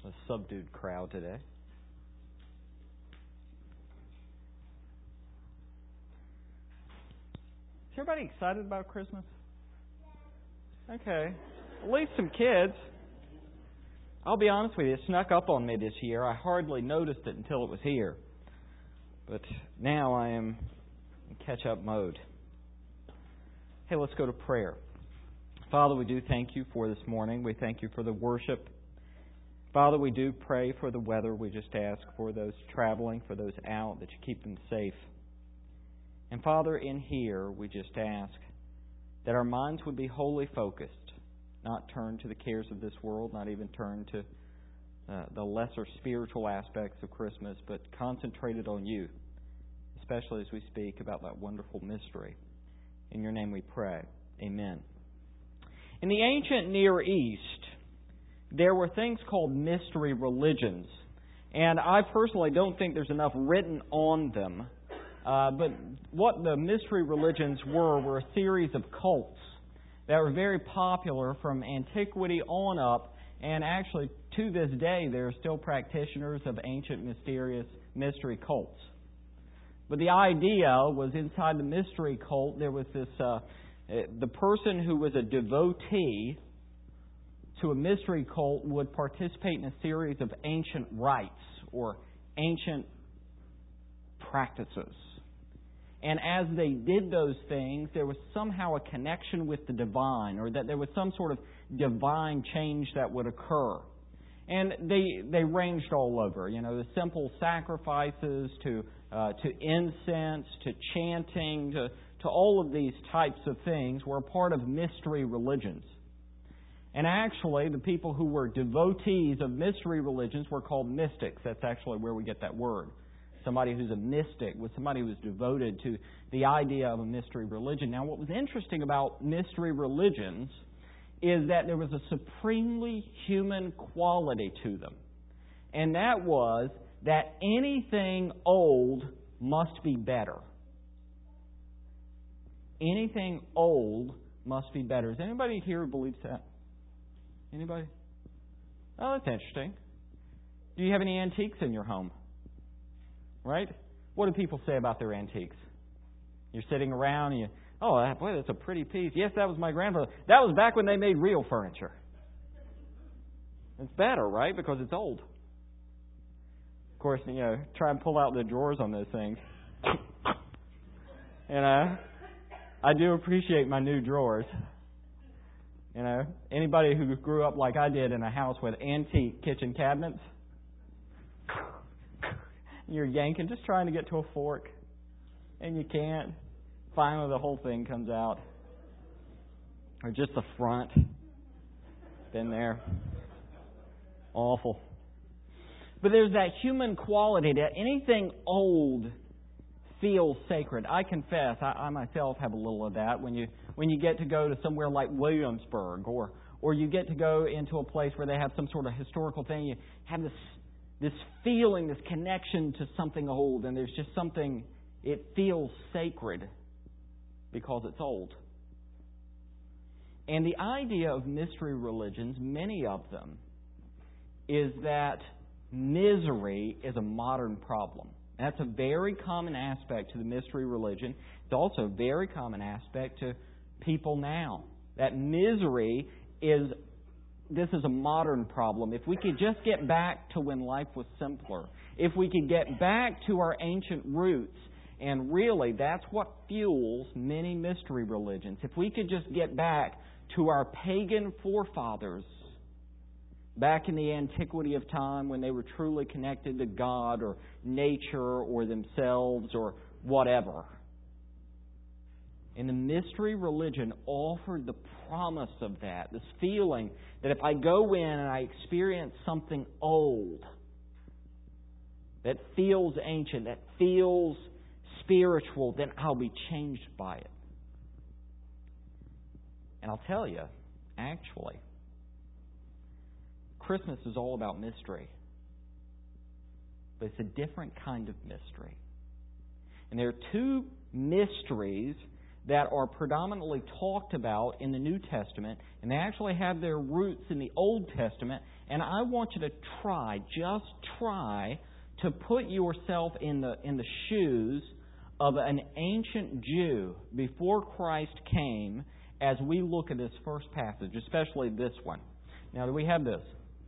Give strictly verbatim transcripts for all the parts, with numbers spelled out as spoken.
a subdued crowd today. Is everybody excited about Christmas? Okay. At least some kids. I'll be honest with you, it snuck up on me this year. I hardly noticed it until it was here. But now I am in catch-up mode. Hey, let's go to prayer. Father, we do thank you for this morning. We thank you for the worship. Father, we do pray for the weather. We just ask for those traveling, for those out, that you keep them safe. And Father, in here, we just ask that our minds would be wholly focused, not turned to the cares of this world, not even turned to uh, the lesser spiritual aspects of Christmas, but concentrated on you, especially as we speak about that wonderful mystery. In your name we pray. Amen. In the ancient Near East, there were things called mystery religions. And I personally don't think there's enough written on them. Uh, but what the mystery religions were were a series of cults that were very popular from antiquity on up. And actually, to this day, there are still practitioners of ancient mysterious mystery cults. But the idea was inside the mystery cult, there was this, uh, the person who was a devotee to a mystery cult would participate in a series of ancient rites or ancient practices. And as they did those things, there was somehow a connection with the divine, or that there was some sort of divine change that would occur. And they they ranged all over, you know, the simple sacrifices to uh, to incense, to chanting, to, to all of these types of things were a part of mystery religions. And actually, the people who were devotees of mystery religions were called mystics. That's actually where we get that word. Somebody who's a mystic was somebody who was devoted to the idea of a mystery religion. Now, what was interesting about mystery religions is that there was a supremely human quality to them. And that was that anything old must be better. Anything old must be better. Is anybody here who believes that? Anybody? Oh, that's interesting. Do you have any antiques in your home? Right? What do people say about their antiques? You're sitting around and you, oh, boy, that's a pretty piece. Yes, that was my grandfather. That was back when they made real furniture. It's better, right? Because it's old. Of course, you know, try and pull out the drawers on those things. And uh, I do appreciate my new drawers. You know, anybody who grew up like I did in a house with antique kitchen cabinets, you're yanking, just trying to get to a fork, and you can't. Finally, the whole thing comes out. Or just the front. Been there. Awful. But there's that human quality that anything old feels sacred. I confess, I, I myself have a little of that. When you when you get to go to somewhere like Williamsburg, or or you get to go into a place where they have some sort of historical thing, you have this this feeling, this connection to something old, and there's just something, it feels sacred because it's old. And the idea of mystery religions, many of them, is that misery is a modern problem. That's a very common aspect to the mystery religion. It's also a very common aspect to people now. That misery is, this is a modern problem. If we could just get back to when life was simpler, if we could get back to our ancient roots, and really that's what fuels many mystery religions. If we could just get back to our pagan forefathers, back in the antiquity of time when they were truly connected to God or nature or themselves or whatever. And the mystery religion offered the promise of that, this feeling that if I go in and I experience something old, that feels ancient, that feels spiritual, then I'll be changed by it. And I'll tell you, actually, Christmas is all about mystery. But it's a different kind of mystery. And there are two mysteries that are predominantly talked about in the New Testament, and they actually have their roots in the Old Testament, And I want you to try, just try, to put yourself in the in the shoes of an ancient Jew before Christ came as we look at this first passage, especially this one. Now, do we have this?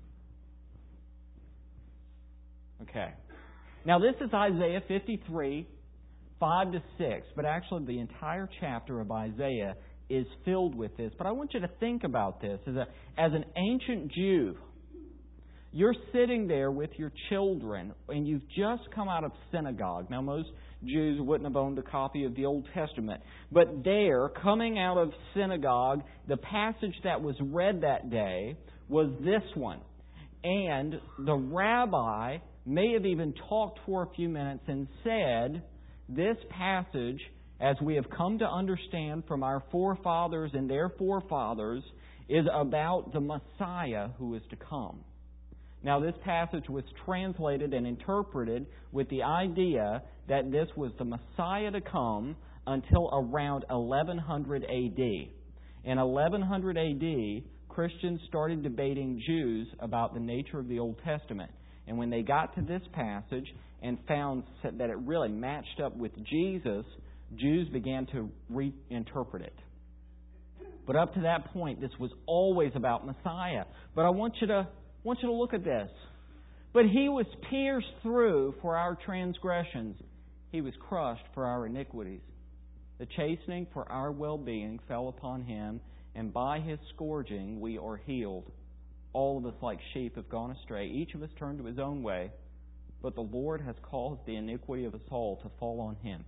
Okay. Now, this is Isaiah fifty-three, five to six, but actually the entire chapter of Isaiah is filled with this. But I want you to think about this. As, a, as an ancient Jew, you're sitting there with your children, and you've just come out of synagogue. Now, most Jews wouldn't have owned a copy of the Old Testament. But there, coming out of synagogue, the passage that was read that day was this one. And the rabbi may have even talked for a few minutes and said, this passage, as we have come to understand from our forefathers and their forefathers, is about the Messiah who is to come. Now, this passage was translated and interpreted with the idea that this was the Messiah to come until around eleven hundred A D. In eleven hundred A D, Christians started debating Jews about the nature of the Old Testament. And when they got to this passage and found that it really matched up with Jesus, Jews began to reinterpret it. But up to that point, this was always about Messiah. But I want you to I want you to look at this. But He was pierced through for our transgressions. He was crushed for our iniquities. The chastening for our well-being fell upon Him, and by His scourging we are healed. All of us like sheep have gone astray. Each of us turned to his own way. But the Lord has caused the iniquity of us all to fall on Him.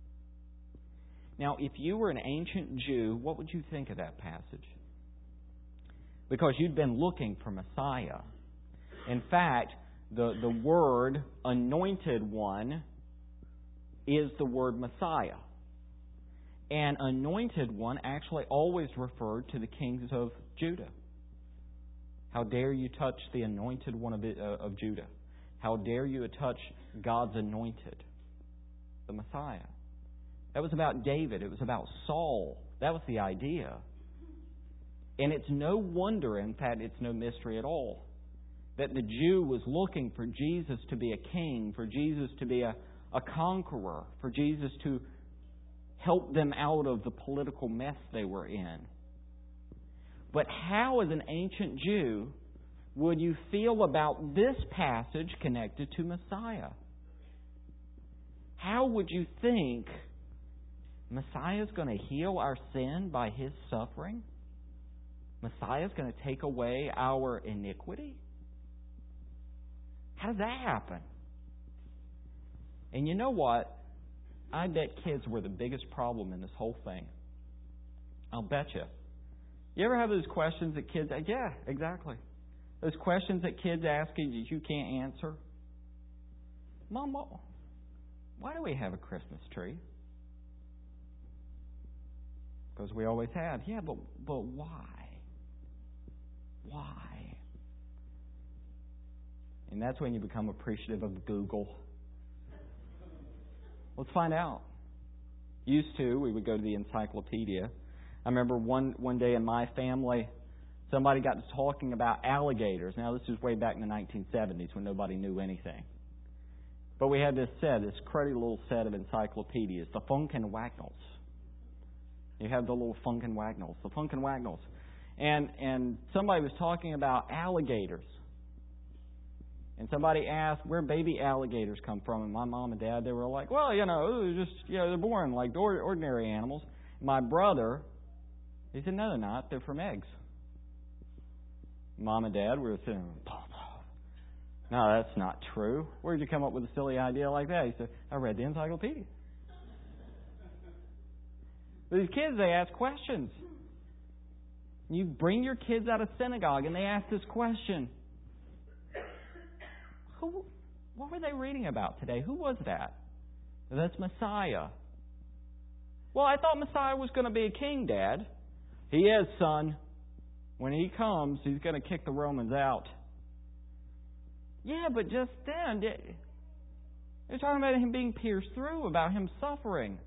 Now, if you were an ancient Jew, what would you think of that passage? Because you'd been looking for Messiah. In fact, the, the word anointed one is the word Messiah. And anointed one actually always referred to the kings of Judah. How dare you touch the anointed one of, uh, of Judah? How dare you touch God's anointed, the Messiah? That was about David. It was about Saul. That was the idea. And it's no wonder, in fact, it's no mystery at all, that the Jew was looking for Jesus to be a king, for Jesus to be a, a conqueror, for Jesus to help them out of the political mess they were in. But how, as an ancient Jew, would you feel about this passage connected to Messiah? How would you think Messiah is going to heal our sin by His suffering? Messiah is going to take away our iniquity? How does that happen? And you know what? I bet kids were the biggest problem in this whole thing. I'll bet you. You ever have those questions that kids... Yeah, exactly. Those questions that kids ask you that you can't answer. Mom, why do we have a Christmas tree? Because we always have. Yeah, but but why? Why? And that's when you become appreciative of Google. Let's find out. Used to, we would go to the encyclopedia. I remember one, one day in my family, somebody got to talking about alligators. Now, this was way back in the nineteen seventies when nobody knew anything. But we had this set, this cruddy little set of encyclopedias, the Funk and Wagnalls. You have the little Funk and Wagnalls, the Funk and Wagnalls. And, and somebody was talking about alligators. And somebody asked where baby alligators come from. And my mom and dad, they were like, well, you know, they're just, you know, they're born like ordinary animals. My brother, he said, no, they're not. They're from eggs. Mom and Dad were saying, no, that's not true. Where did you come up with a silly idea like that? He said, I read the encyclopedia. But these kids, they ask questions. You bring your kids out of synagogue and they ask this question. Who, what were they reading about today? Who was that? That's Messiah. Well, I thought Messiah was going to be a king, Dad. He is, son. When He comes, He's going to kick the Romans out. Yeah, but just then, they're talking about Him being pierced through, about Him suffering.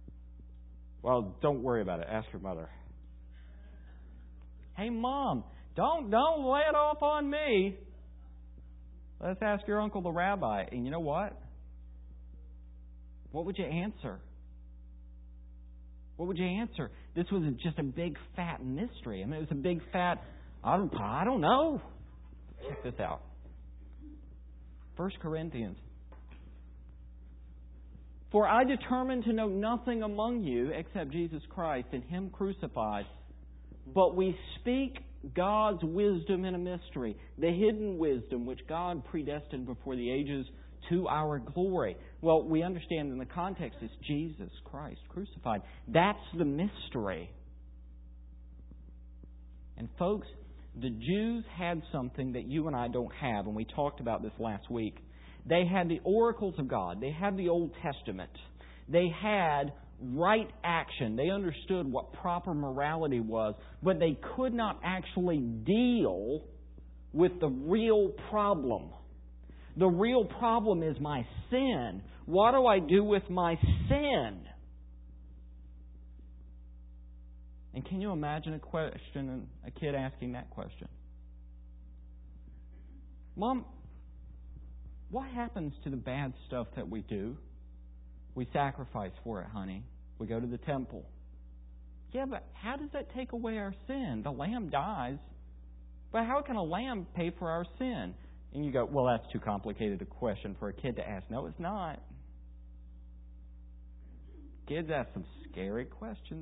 Well, don't worry about it. Ask your mother. Hey, Mom, Don't, don't lay it off on me. Let's ask your uncle the rabbi. And you know what? What would you answer? What would you answer? This was just a big fat mystery. I mean, it was a big fat, I don't, I don't know. Check this out. First Corinthians. For I determined to know nothing among you except Jesus Christ and Him crucified. But we speak God's wisdom in a mystery, the hidden wisdom which God predestined before the ages to our glory. Well, we understand in the context is Jesus Christ crucified. That's the mystery. And folks, the Jews had something that you and I don't have, and we talked about this last week. They had the oracles of God. They had the Old Testament. They had right action. They understood what proper morality was, but they could not actually deal with the real problem. The real problem is my sin. What do I do with my sin? And can you imagine a question and a kid asking that question? Mom, what happens to the bad stuff that we do? We sacrifice for it, honey. We go to the temple. Yeah, but how does that take away our sin? The lamb dies. But how can a lamb pay for our sin? And you go, well, that's too complicated a question for a kid to ask. No, it's not. Kids ask some scary questions.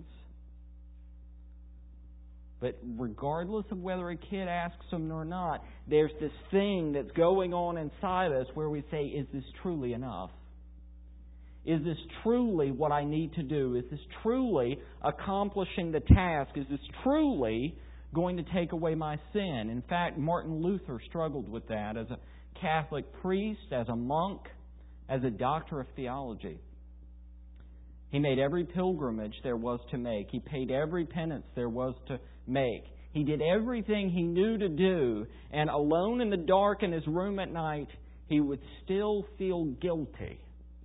But regardless of whether a kid asks them or not, there's this thing that's going on inside us where we say, is this truly enough? Is this truly what I need to do? Is this truly accomplishing the task? Is this truly going to take away my sin? In fact, Martin Luther struggled with that as a Catholic priest, as a monk, as a doctor of theology. He made every pilgrimage there was to make. He paid every penance there was to make. He did everything he knew to do. And alone in the dark in his room at night, he would still feel guilty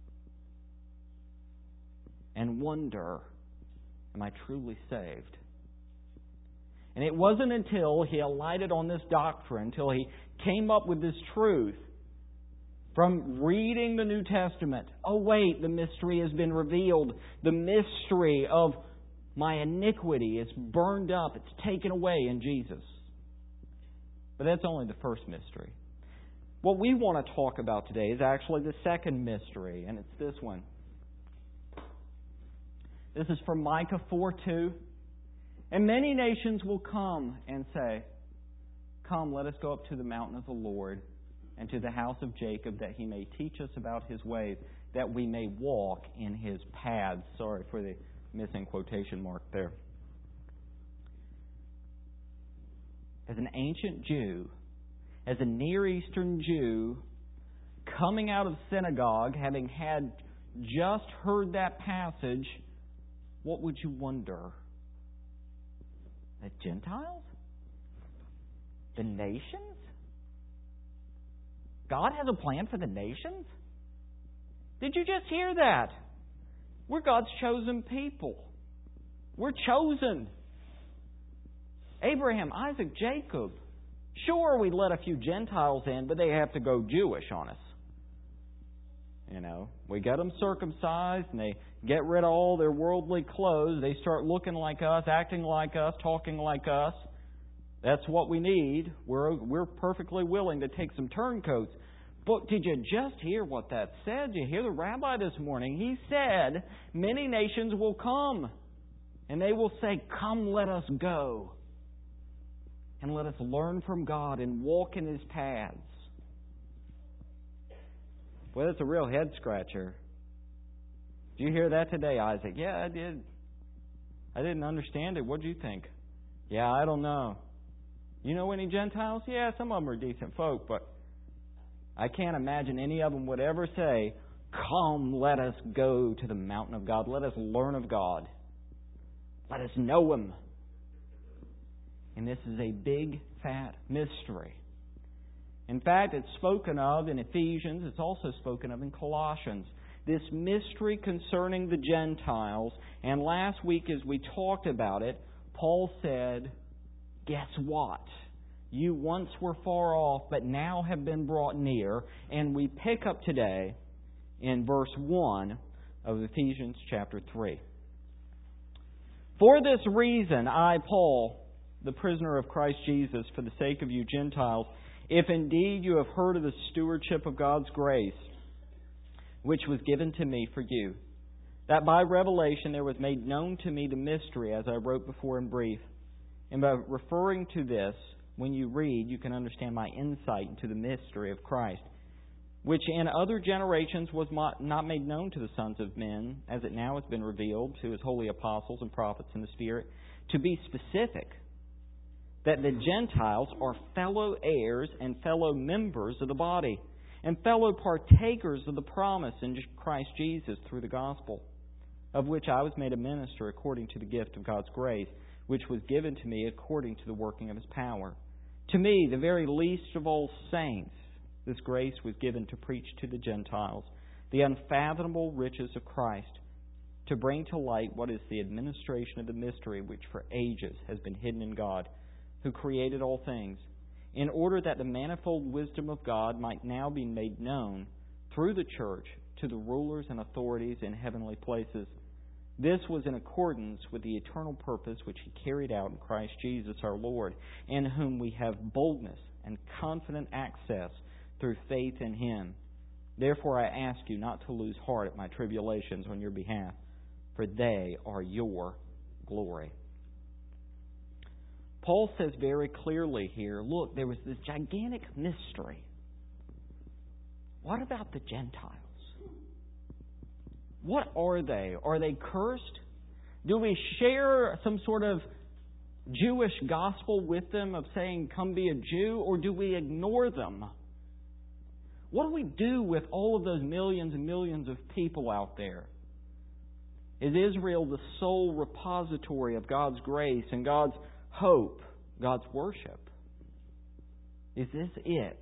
and wonder, am I truly saved? And it wasn't until he alighted on this doctrine, until he came up with this truth from reading the New Testament. Oh wait, the mystery has been revealed. The mystery of my iniquity is burned up. It's taken away in Jesus. But that's only the first mystery. What we want to talk about today is actually the second mystery, and it's this one. This is from Micah four two. And many nations will come and say, come, let us go up to the mountain of the Lord and to the house of Jacob, that He may teach us about His ways, that we may walk in His paths. Sorry for the missing quotation mark there. As an ancient Jew, as a Near Eastern Jew, coming out of synagogue, having had just heard that passage, what would you wonder? The Gentiles? The nations? God has a plan for the nations? Did you just hear that? We're God's chosen people. We're chosen. Abraham, Isaac, Jacob. Sure, we let a few Gentiles in, but they have to go Jewish on us. You know, we get them circumcised and they get rid of all their worldly clothes. They start looking like us, acting like us, talking like us. That's what we need. We're we're perfectly willing to take some turncoats. But did you just hear what that said? Did you hear the rabbi this morning? He said, many nations will come and they will say, come, let us go. And let us learn from God and walk in His paths. Well, that's a real head scratcher. Did you hear that today, Isaac? Yeah, I did. I didn't understand it. What did you think? Yeah, I don't know. You know any Gentiles? Yeah, some of them are decent folk, but I can't imagine any of them would ever say, come, let us go to the mountain of God. Let us learn of God. Let us know Him. And this is a big, fat mystery. In fact, it's spoken of in Ephesians. It's also spoken of in Colossians. This mystery concerning the Gentiles. And last week as we talked about it, Paul said, guess what? You once were far off, but now have been brought near. And we pick up today in verse one of Ephesians chapter three. For this reason, I, Paul, the prisoner of Christ Jesus, for the sake of you Gentiles, if indeed you have heard of the stewardship of God's grace, which was given to me for you, that by revelation there was made known to me the mystery, as I wrote before in brief. And by referring to this, when you read, you can understand my insight into the mystery of Christ, which in other generations was not made known to the sons of men, as it now has been revealed to His holy apostles and prophets in the Spirit. To be specific, that the Gentiles are fellow heirs and fellow members of the body, and fellow partakers of the promise in Christ Jesus through the gospel, of which I was made a minister according to the gift of God's grace, which was given to me according to the working of His power. To me, the very least of all saints, this grace was given to preach to the Gentiles the unfathomable riches of Christ, to bring to light what is the administration of the mystery which for ages has been hidden in God, who created all things, in order that the manifold wisdom of God might now be made known through the church to the rulers and authorities in heavenly places. This was in accordance with the eternal purpose which He carried out in Christ Jesus our Lord, in whom we have boldness and confident access through faith in Him. Therefore I ask you not to lose heart at my tribulations on your behalf, for they are your glory. Paul says very clearly here, look, there was this gigantic mystery. What about the Gentiles? What are they? Are they cursed? Do we share some sort of Jewish gospel with them of saying, come be a Jew, or do we ignore them? What do we do with all of those millions and millions of people out there? Is Israel the sole repository of God's grace and God's hope, God's worship? Is this it?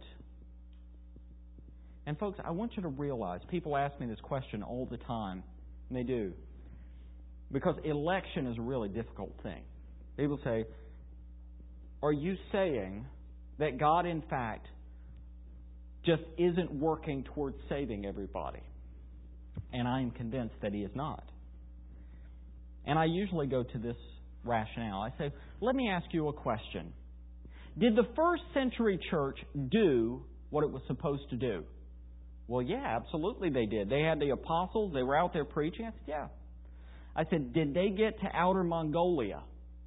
And folks, I want you to realize, people ask me this question all the time, and they do, because election is a really difficult thing. People say, are you saying that God, in fact, just isn't working towards saving everybody? And I am convinced that He is not. And I usually go to this rationale. I say, let me ask you a question. Did the first century church do what it was supposed to do? Well, yeah, absolutely they did. They had the apostles. They were out there preaching. I said, yeah. I said, did they get to Outer Mongolia?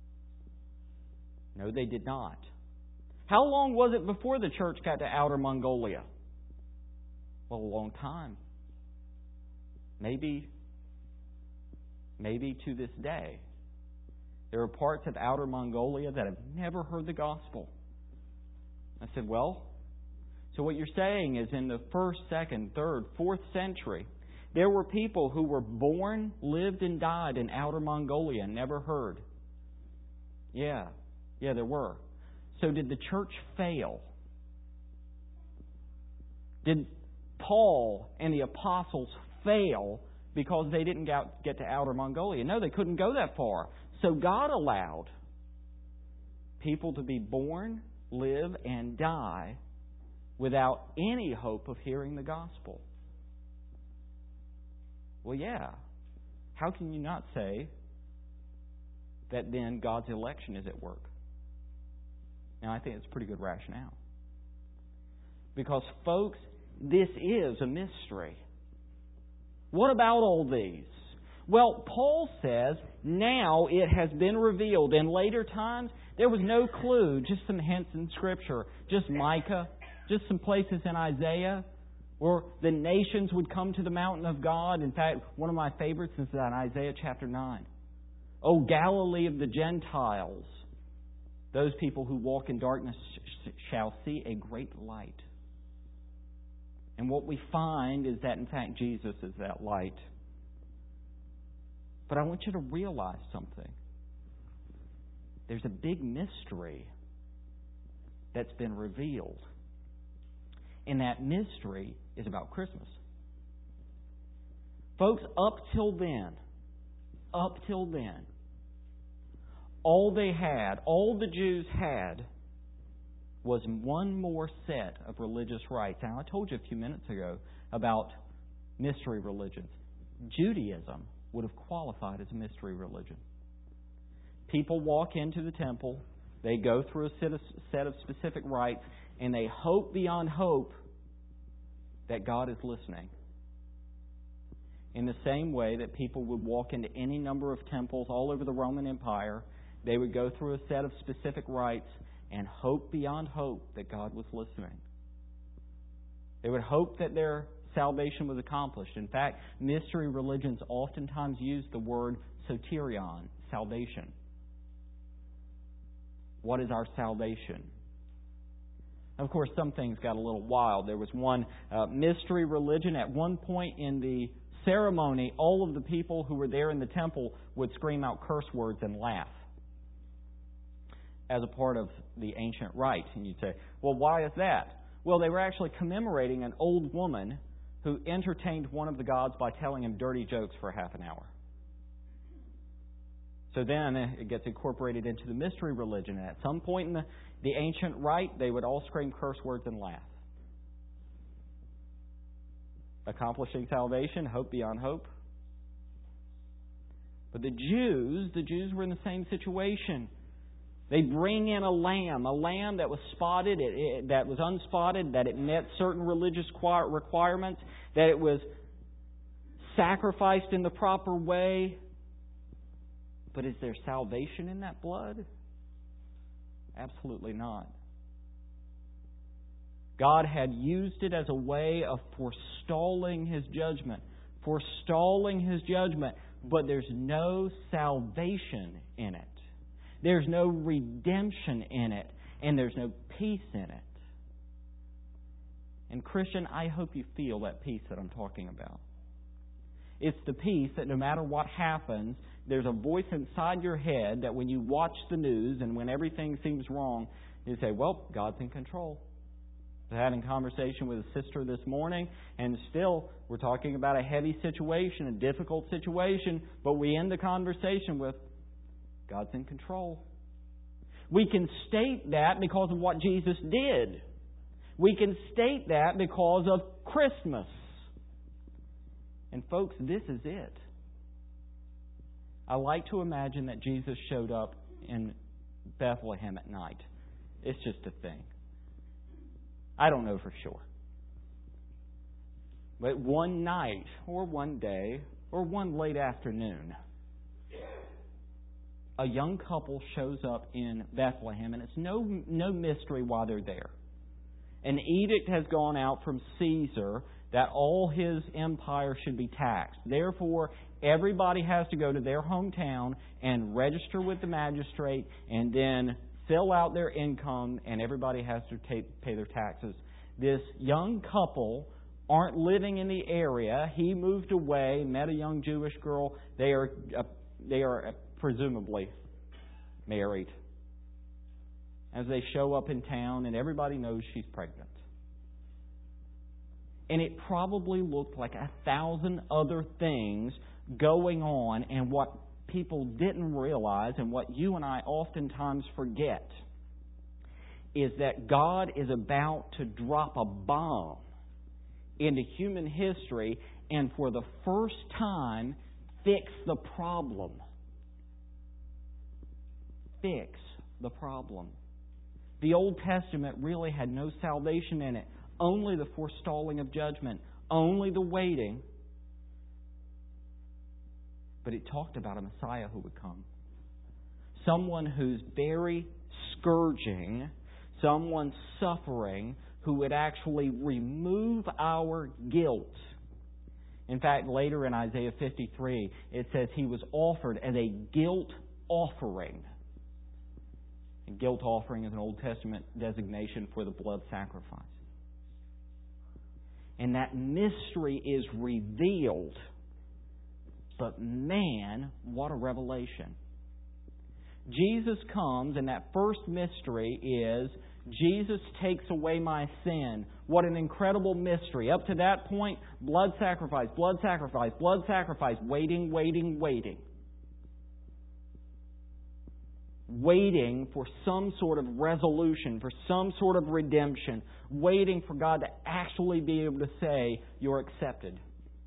No, they did not. How long was it before the church got to Outer Mongolia? Well, a long time. Maybe, maybe to this day. There are parts of Outer Mongolia that have never heard the gospel. I said, well, so what you're saying is in the first, second, third, fourth century, there were people who were born, lived, and died in Outer Mongolia and never heard. Yeah, yeah, there were. So did the church fail? Did Paul and the apostles fail because they didn't get to Outer Mongolia? No, they couldn't go that far. So God allowed people to be born, live, and die without any hope of hearing the gospel. Well, yeah. How can you not say that then God's election is at work? Now, I think it's a pretty good rationale. Because, folks, this is a mystery. What about all these? Well, Paul says, now it has been revealed. In later times, there was no clue, just some hints in Scripture, just Micah, just some places in Isaiah, where the nations would come to the mountain of God. In fact, one of my favorites is in Isaiah chapter nine. O Galilee of the Gentiles, those people who walk in darkness shall see a great light. And what we find is that, in fact, Jesus is that light. But I want you to realize something. There's a big mystery that's been revealed. And that mystery is about Christmas. Folks, up till then, up till then, all they had, all the Jews had, was one more set of religious rites. Now, I told you a few minutes ago about mystery religions. Judaism would have qualified as a mystery religion. People walk into the temple, they go through a set of, set of specific rites, and they hope beyond hope that God is listening. In the same way that people would walk into any number of temples all over the Roman Empire, they would go through a set of specific rites and hope beyond hope that God was listening. They would hope that their salvation was accomplished. In fact, mystery religions oftentimes use the word soterion, salvation. What is our salvation? Of course, some things got a little wild. There was one uh, mystery religion. At one point in the ceremony, all of the people who were there in the temple would scream out curse words and laugh as a part of the ancient rite. And you'd say, well, why is that? Well, they were actually commemorating an old woman who entertained one of the gods by telling him dirty jokes for half an hour. So then it gets incorporated into the mystery religion. And at some point in the, the ancient rite, they would all scream curse words and laugh. Accomplishing salvation, hope beyond hope. But the Jews, the Jews were in the same situation. They bring in a lamb, a lamb that was spotted, it, it, that was unspotted, that it met certain religious requirements, that it was sacrificed in the proper way. But is there salvation in that blood? Absolutely not. God had used it as a way of forestalling His judgment. Forestalling His judgment. But there's no salvation in it. There's no redemption in it. And there's no peace in it. And Christian, I hope you feel that peace that I'm talking about. It's the peace that no matter what happens, there's a voice inside your head that when you watch the news and when everything seems wrong, you say, well, God's in control. I was having a conversation with a sister this morning, and still we're talking about a heavy situation, a difficult situation, but we end the conversation with, God's in control. We can state that because of what Jesus did. We can state that because of Christmas. And folks, this is it. I like to imagine that Jesus showed up in Bethlehem at night. It's just a thing. I don't know for sure. But one night, or one day, or one late afternoon, a young couple shows up in Bethlehem, and it's no, no mystery why they're there. An edict has gone out from Caesar that all his empire should be taxed. Therefore, everybody has to go to their hometown and register with the magistrate and then fill out their income, and everybody has to pay, pay their taxes. This young couple aren't living in the area. He moved away, met a young Jewish girl. They are, uh, they are presumably married. As they show up in town, and everybody knows she's pregnant. And it probably looked like a thousand other things going on, and what people didn't realize, and what you and I oftentimes forget, is that God is about to drop a bomb into human history and for the first time fix the problem. Fix the problem. The Old Testament really had no salvation in it. Only the forestalling of judgment. Only the waiting. But it talked about a Messiah who would come. Someone whose very scourging, someone suffering, who would actually remove our guilt. In fact, later in Isaiah fifty-three, it says He was offered as a guilt offering. A guilt offering is an Old Testament designation for the blood sacrifice. And that mystery is revealed. But man, what a revelation. Jesus comes, and that first mystery is Jesus takes away my sin. What an incredible mystery. Up to that point, blood sacrifice, blood sacrifice, blood sacrifice, waiting, waiting, waiting. waiting for some sort of resolution, for some sort of redemption, waiting for God to actually be able to say, you're accepted.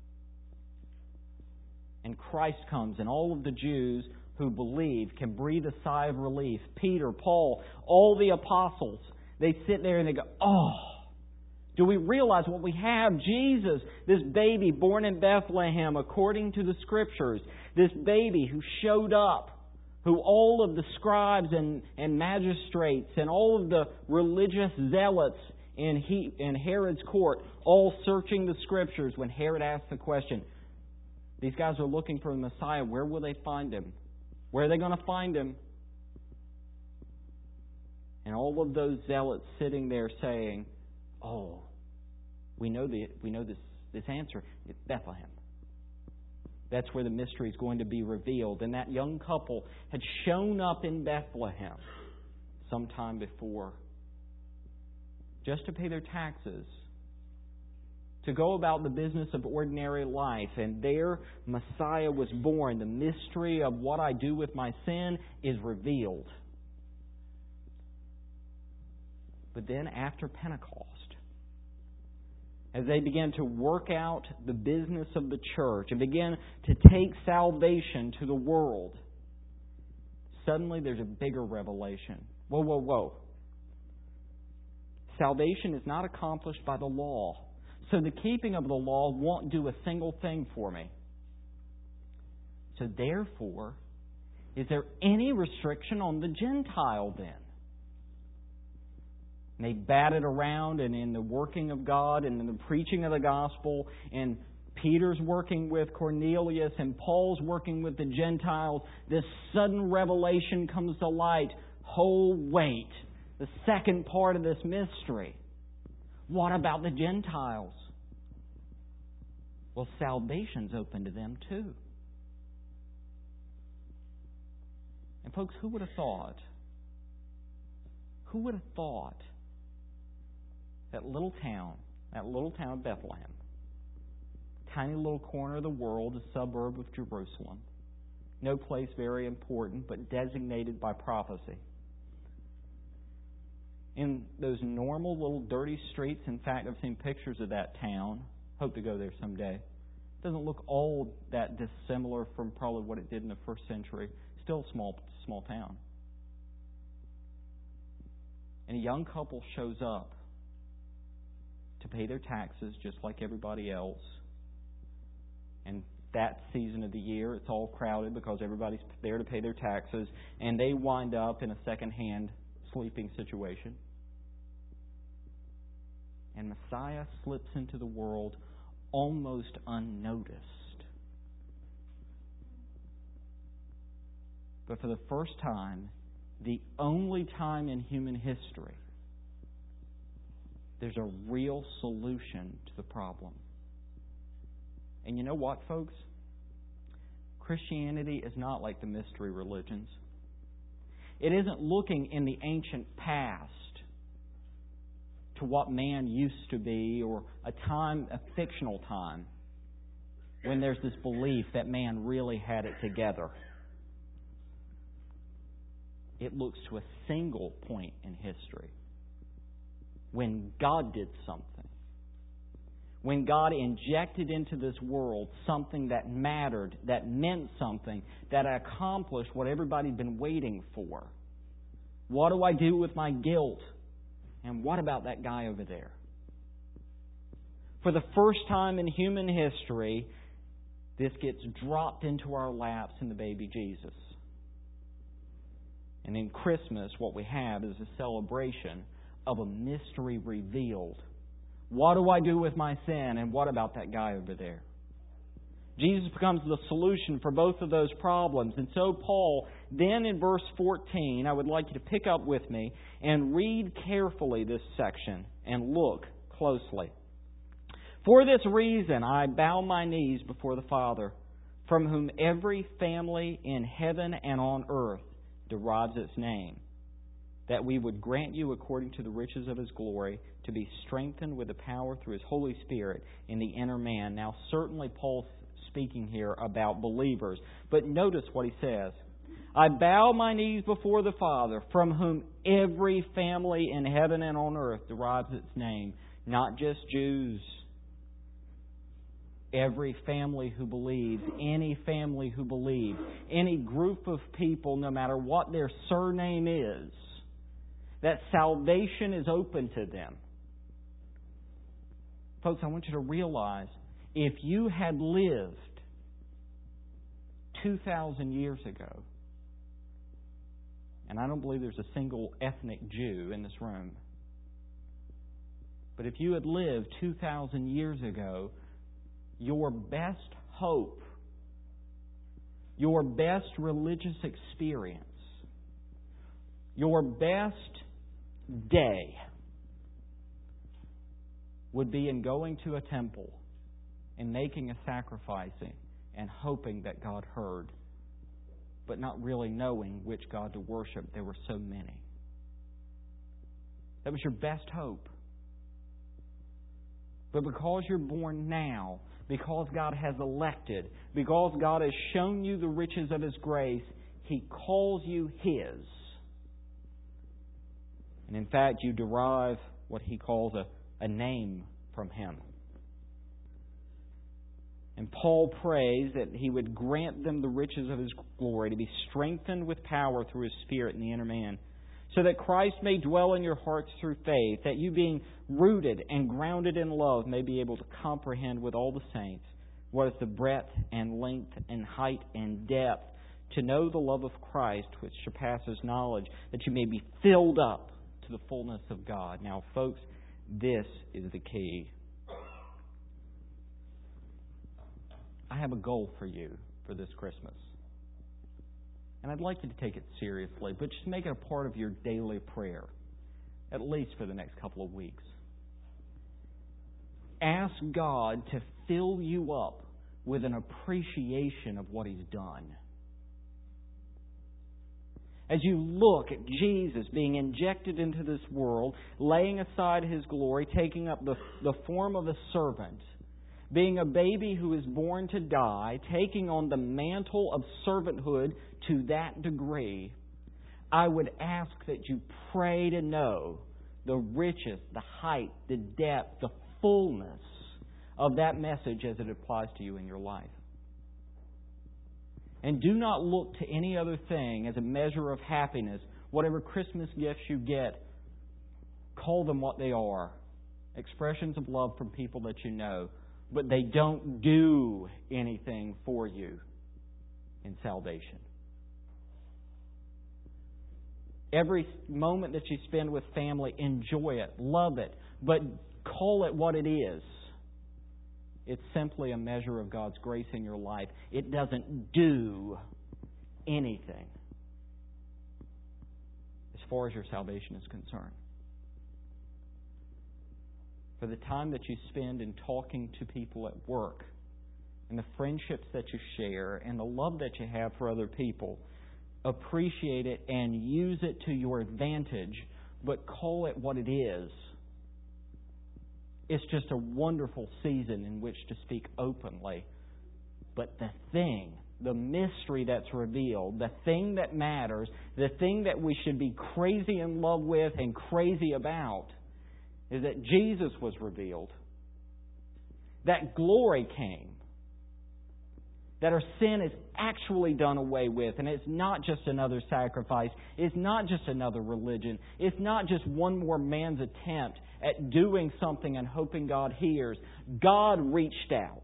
And Christ comes, and all of the Jews who believe can breathe a sigh of relief. Peter, Paul, all the apostles, they sit there and they go, oh, do we realize what we have? Jesus, this baby born in Bethlehem according to the Scriptures, this baby who showed up, who all of the scribes and, and magistrates and all of the religious zealots in, he, in Herod's court, all searching the Scriptures when Herod asked the question, these guys are looking for the Messiah, where will they find Him? Where are they going to find Him? And all of those zealots sitting there saying, oh, we know the we know this, this answer. It's Bethlehem. That's where the mystery is going to be revealed. And that young couple had shown up in Bethlehem sometime before just to pay their taxes, to go about the business of ordinary life. And there Messiah was born. The mystery of what I do with my sin is revealed. But then after Pentecost, as they began to work out the business of the church and began to take salvation to the world, suddenly there's a bigger revelation. Whoa, whoa, whoa. Salvation is not accomplished by the law. So the keeping of the law won't do a single thing for me. So therefore, is there any restriction on the Gentile then? And they batted around, and in the working of God and in the preaching of the gospel, and Peter's working with Cornelius and Paul's working with the Gentiles, this sudden revelation comes to light. Oh, wait, the second part of this mystery. What about the Gentiles? Well, salvation's open to them too. And folks, who would have thought? Who would have thought that little town, that little town of Bethlehem, tiny little corner of the world, a suburb of Jerusalem, no place very important, but designated by prophecy. In those normal little dirty streets, in fact, I've seen pictures of that town. Hope to go there someday. It doesn't look all that dissimilar from probably what it did in the first century. Still a small, small town. And a young couple shows up to pay their taxes just like everybody else. And that season of the year, it's all crowded because everybody's there to pay their taxes. And they wind up in a second-hand sleeping situation. And Messiah slips into the world almost unnoticed. But for the first time, the only time in human history, there's a real solution to the problem. And you know what, folks? Christianity is not like the mystery religions. It isn't looking in the ancient past to what man used to be, or a time, a fictional time, when there's this belief that man really had it together. It looks to a single point in history, when God did something. When God injected into this world something that mattered, that meant something, that accomplished what everybody had been waiting for. What do I do with my guilt? And what about that guy over there? For the first time in human history, this gets dropped into our laps in the baby Jesus. And in Christmas, what we have is a celebration of a mystery revealed. What do I do with my sin? And what about that guy over there? Jesus becomes the solution for both of those problems. And so Paul, then in verse fourteen, I would like you to pick up with me and read carefully this section and look closely. For this reason I bow my knees before the Father, from whom every family in heaven and on earth derives its name, that we would grant you, according to the riches of His glory, to be strengthened with the power through His Holy Spirit in the inner man. Now, certainly Paul's speaking here about believers, but notice what he says. I bow my knees before the Father, from whom every family in heaven and on earth derives its name, not just Jews. Every family who believes, any family who believes, any group of people, no matter what their surname is, that salvation is open to them. Folks, I want you to realize, if you had lived two thousand years ago, and I don't believe there's a single ethnic Jew in this room, but if you had lived two thousand years ago, your best hope, your best religious experience, your best day would be in going to a temple and making a sacrifice and hoping that God heard, but not really knowing which God to worship. There were so many. That was your best hope. But because you're born now, because God has elected, because God has shown you the riches of His grace, He calls you His. And in fact, you derive what He calls a, a name from Him. And Paul prays that He would grant them the riches of His glory, to be strengthened with power through His Spirit in the inner man, so that Christ may dwell in your hearts through faith, that you, being rooted and grounded in love, may be able to comprehend with all the saints what is the breadth and length and height and depth, to know the love of Christ which surpasses knowledge, that you may be filled up to the fullness of God. Now, folks, this is the key. I have a goal for you for this Christmas. And I'd like you to take it seriously, but just make it a part of your daily prayer, at least for the next couple of weeks. Ask God to fill you up with an appreciation of what He's done. As you look at Jesus being injected into this world, laying aside His glory, taking up the, the form of a servant, being a baby who is born to die, taking on the mantle of servanthood to that degree, I would ask that you pray to know the riches, the height, the depth, the fullness of that message as it applies to you in your life. And do not look to any other thing as a measure of happiness. Whatever Christmas gifts you get, call them what they are. Expressions of love from people that you know. But they don't do anything for you in salvation. Every moment that you spend with family, enjoy it, love it, but call it what it is. It's simply a measure of God's grace in your life. It doesn't do anything as far as your salvation is concerned. For the time that you spend in talking to people at work, and the friendships that you share, and the love that you have for other people, appreciate it and use it to your advantage, but call it what it is. It's just a wonderful season in which to speak openly. But the thing, the mystery that's revealed, the thing that matters, the thing that we should be crazy in love with and crazy about, is that Jesus was revealed. That glory came. That our sin is actually done away with. And it's not just another sacrifice. It's not just another religion. It's not just one more man's attempt at doing something and hoping God hears. God reached out.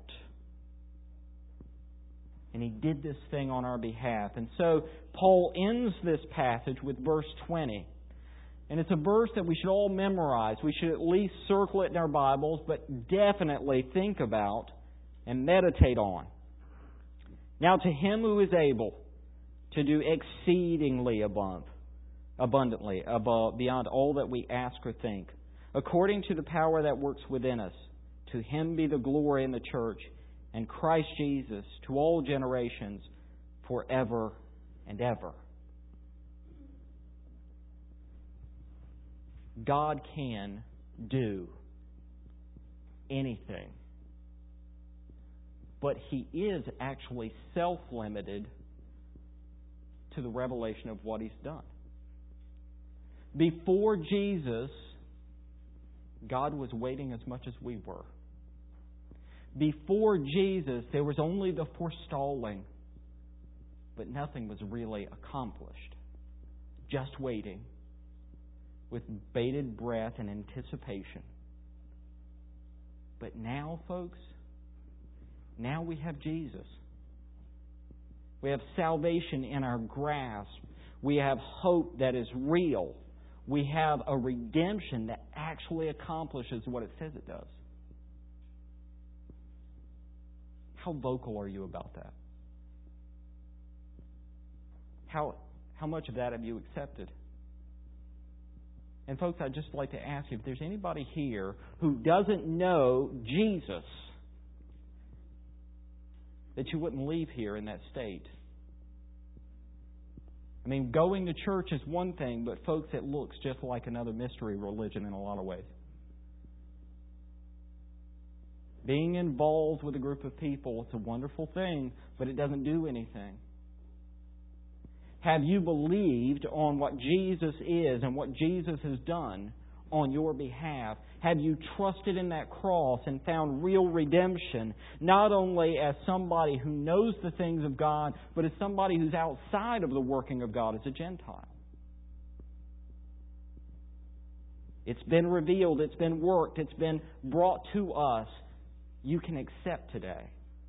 And He did this thing on our behalf. And so Paul ends this passage with verse twenty. And it's a verse that we should all memorize. We should at least circle it in our Bibles, but definitely think about and meditate on. Now to Him who is able to do exceedingly above, abundantly, above, beyond all that we ask or think, according to the power that works within us, to Him be the glory in the church and Christ Jesus to all generations forever and ever. God can do anything. But He is actually self-limited to the revelation of what He's done. Before Jesus, God was waiting as much as we were. Before Jesus, there was only the forestalling, but nothing was really accomplished. Just waiting with bated breath and anticipation. But now, folks, now we have Jesus. We have salvation in our grasp. We have hope that is real. We have a redemption that actually accomplishes what it says it does. How vocal are you about that? How, how much of that have you accepted? And folks, I'd just like to ask you, if there's anybody here who doesn't know Jesus, that you wouldn't leave here in that state. I mean, going to church is one thing, but folks, it looks just like another mystery religion in a lot of ways. Being involved with a group of people, it's a wonderful thing, but it doesn't do anything. Have you believed on what Jesus is and what Jesus has done on your behalf? Have you trusted in that cross and found real redemption, not only as somebody who knows the things of God, but as somebody who's outside of the working of God as a Gentile? It's been revealed, it's been worked, it's been brought to us. You can accept today.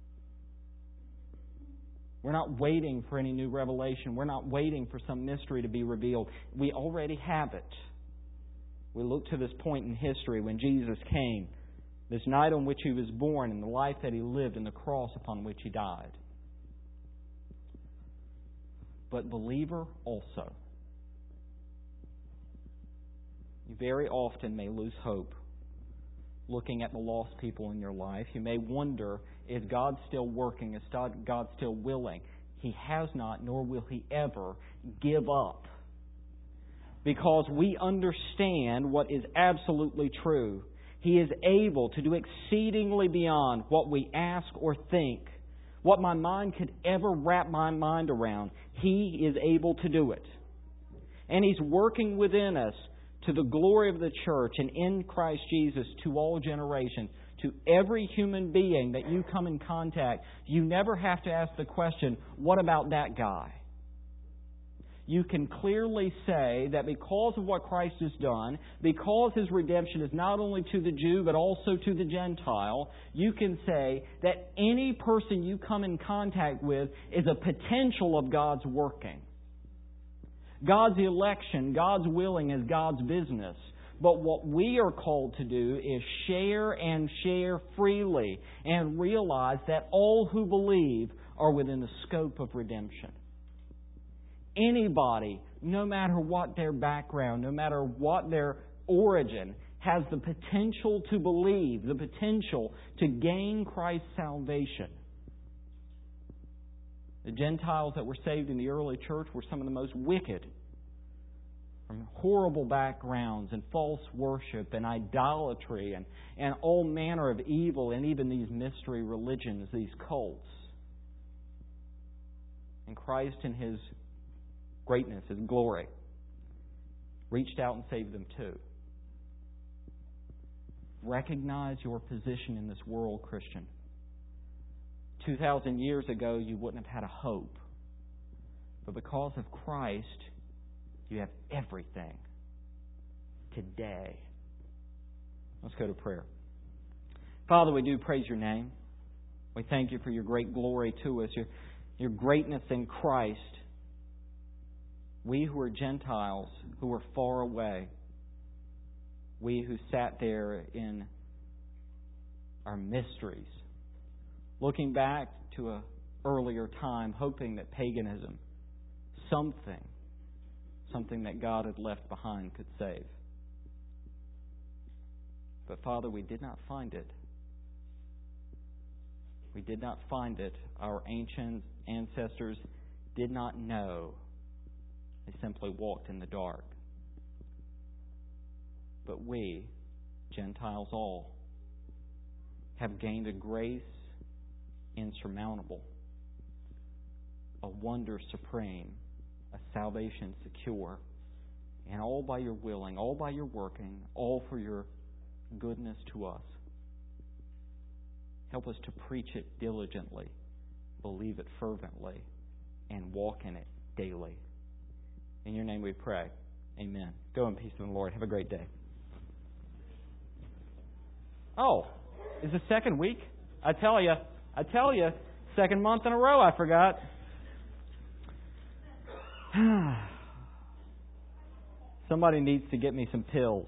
We're not waiting for any new revelation. We're not waiting for some mystery to be revealed. We already have it. We look to this point in history when Jesus came, this night on which He was born, and the life that He lived, and the cross upon which He died. But believer also, you very often may lose hope looking at the lost people in your life. You may wonder, is God still working? Is God still willing? He has not, nor will He ever give up. Because we understand what is absolutely true. He is able to do exceedingly beyond what we ask or think, what my mind could ever wrap my mind around. He is able to do it. And He's working within us to the glory of the church and in Christ Jesus to all generations, to every human being that you come in contact. You never have to ask the question, what about that guy? You can clearly say that because of what Christ has done, because His redemption is not only to the Jew but also to the Gentile, you can say that any person you come in contact with is a potential of God's working. God's election, God's willing is God's business. But what we are called to do is share and share freely and realize that all who believe are within the scope of redemption. Anybody, no matter what their background, no matter what their origin, has the potential to believe, the potential to gain Christ's salvation. The Gentiles that were saved in the early church were some of the most wicked, from horrible backgrounds and false worship and idolatry and, and all manner of evil, and even these mystery religions, these cults. And Christ in His greatness, His glory, reached out and saved them too. Recognize your position in this world, Christian. Two thousand years ago, you wouldn't have had a hope. But because of Christ, you have everything today. Let's go to prayer. Father, we do praise Your name. We thank You for Your great glory to us, Your, your greatness in Christ. We who are Gentiles, who are far away, we who sat there in our mysteries, looking back to an earlier time, hoping that paganism, something, something that God had left behind, could save. But Father, we did not find it. We did not find it. Our ancient ancestors did not know. They simply walked in the dark. But we, Gentiles all, have gained a grace insurmountable, a wonder supreme, a salvation secure, and all by your willing, all by your working, all for your goodness to us. Help us to preach it diligently, believe it fervently, and walk in it daily. In your name we pray. Amen. Go in peace with the Lord. Have a great day. Oh, is the second week? I tell you, I tell you, second month in a row I forgot. Somebody needs to get me some pills.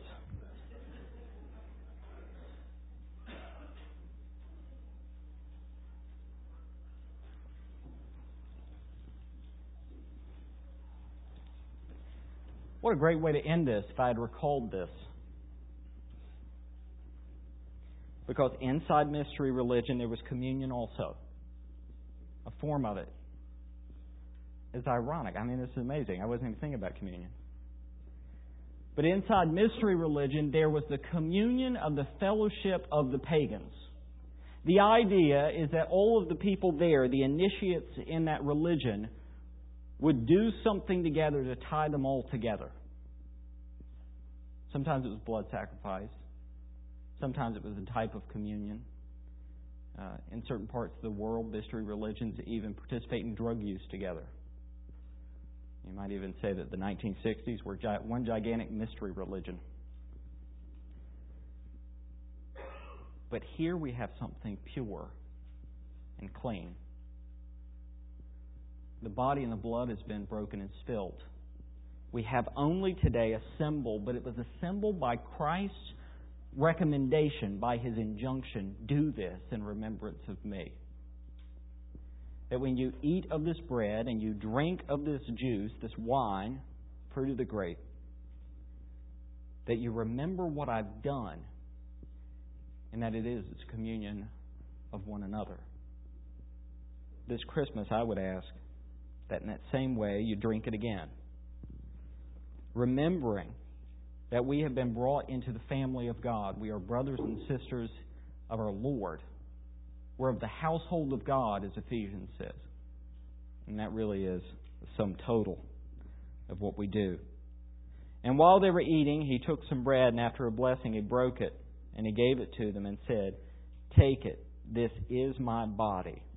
What a great way to end this if I had recalled this. Because inside mystery religion there was communion also. A form of it. It's ironic. I mean, this is amazing. I wasn't even thinking about communion. But inside mystery religion there was the communion of the fellowship of the pagans. The idea is that all of the people there, the initiates in that religion, would do something together to tie them all together. Sometimes it was blood sacrifice. Sometimes it was a type of communion. Uh, in certain parts of the world, mystery religions even participate in drug use together. You might even say that the nineteen sixties were gi- one gigantic mystery religion. But here we have something pure and clean. The body and the blood has been broken and spilled. We have only today a symbol, but it was a symbol by Christ's recommendation, by His injunction, do this in remembrance of me. That when you eat of this bread and you drink of this juice, this wine, fruit of the grape, that you remember what I've done, and that it is it's communion of one another. This Christmas, I would ask that in that same way you drink it again. Remembering that we have been brought into the family of God. We are brothers and sisters of our Lord. We're of the household of God, as Ephesians says. And that really is the sum total of what we do. And while they were eating, He took some bread, and after a blessing, He broke it, and He gave it to them and said, "Take it, this is my body,